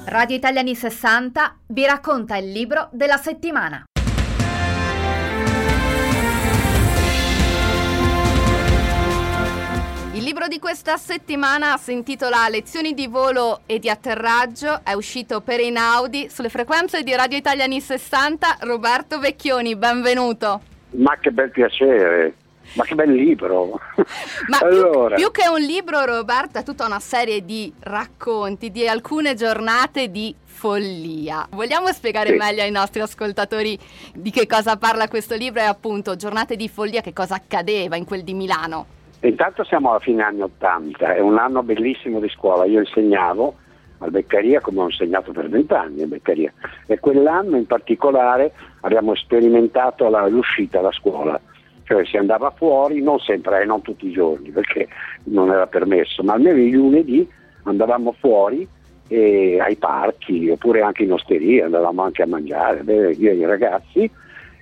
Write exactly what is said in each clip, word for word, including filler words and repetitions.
Radio Italia anni sessanta vi racconta il libro della settimana. Il libro di questa settimana si intitola Lezioni di volo e di atterraggio, è uscito per Einaudi sulle frequenze di Radio Italia anni sessanta. Roberto Vecchioni, benvenuto. Ma che bel piacere, ma che bel libro. Ma allora. più, più che un libro, Roberto, è tutta una serie di racconti di alcune giornate di follia. Vogliamo spiegare sì. meglio ai nostri ascoltatori di che cosa parla questo libro e appunto giornate di follia, che cosa accadeva in quel di Milano? Intanto siamo alla fine anni ottanta, è un anno bellissimo di scuola. Io insegnavo al Beccaria come ho insegnato per vent'anni a Beccaria, e quell'anno in particolare abbiamo sperimentato la, l'uscita da scuola, cioè si andava fuori, non sempre, eh, non tutti i giorni perché non era permesso, ma almeno i lunedì andavamo fuori e, ai parchi oppure anche in osteria, andavamo anche a mangiare, bere, io e i ragazzi,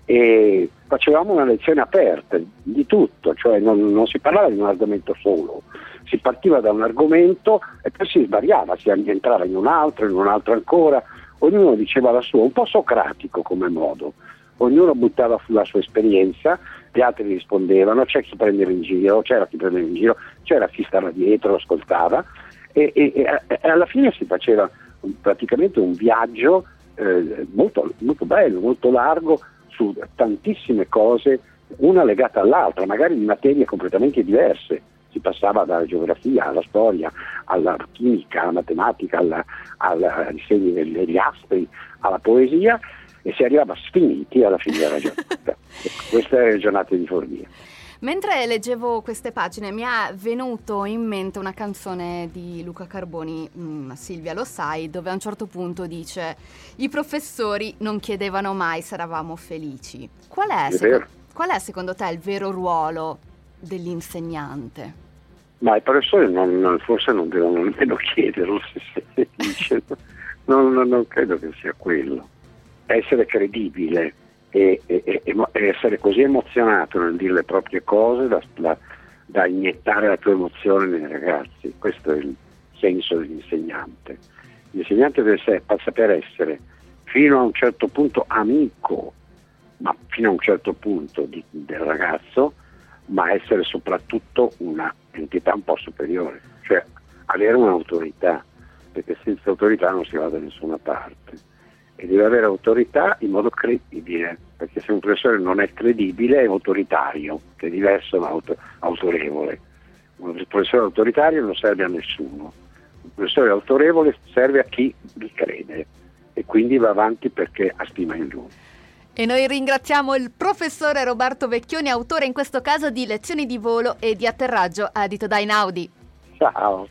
e facevamo una lezione aperta di tutto, cioè non, non si parlava di un argomento solo, si partiva da un argomento e poi si svariava, si entrava in un altro, in un altro ancora, ognuno diceva la sua, un po' socratico come modo, ognuno buttava sulla sua esperienza, gli altri rispondevano, c'è chi prendeva in giro, c'era chi prendeva in giro, c'era chi stava dietro, ascoltava, e, e, e alla fine si faceva un, praticamente un viaggio eh, molto, molto bello, molto largo, su tantissime cose, una legata all'altra, magari di materie completamente diverse. Si passava dalla geografia alla storia, alla chimica, alla matematica, alla, alla disegni degli astri, alla poesia, e si arrivava sfiniti alla fine della giornata. Queste erano le giornate di follia. Mentre leggevo queste pagine mi è venuto in mente una canzone di Luca Carboni, mh, Silvia lo sai, dove a un certo punto dice: i professori non chiedevano mai se eravamo felici. Qual è, è seco- qual è secondo te il vero ruolo dell'insegnante? Ma i professori non, non, forse non devono nemmeno chiederlo se sei felice. non, non, non credo che sia quello. Essere credibile e, e, e, e essere così emozionato nel dire le proprie cose da, da, da iniettare la tua emozione nei ragazzi. Questo è il senso dell'insegnante. L'insegnante deve saper essere fino a un certo punto amico, ma fino a un certo punto di, del ragazzo, ma essere soprattutto una entità un po' superiore, cioè avere un'autorità, perché senza autorità non si va da nessuna parte. E deve avere autorità in modo credibile, perché se un professore non è credibile è autoritario, che è diverso da auto, autorevole. Un professore autoritario non serve a nessuno, un professore autorevole serve a chi vi crede e quindi va avanti perché ha stima in lui. E noi ringraziamo il professore Roberto Vecchioni, autore in questo caso di Lezioni di volo e di atterraggio, edito da Einaudi. Ciao.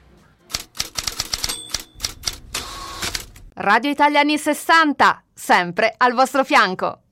Radio Italia anni sessanta, sempre al vostro fianco.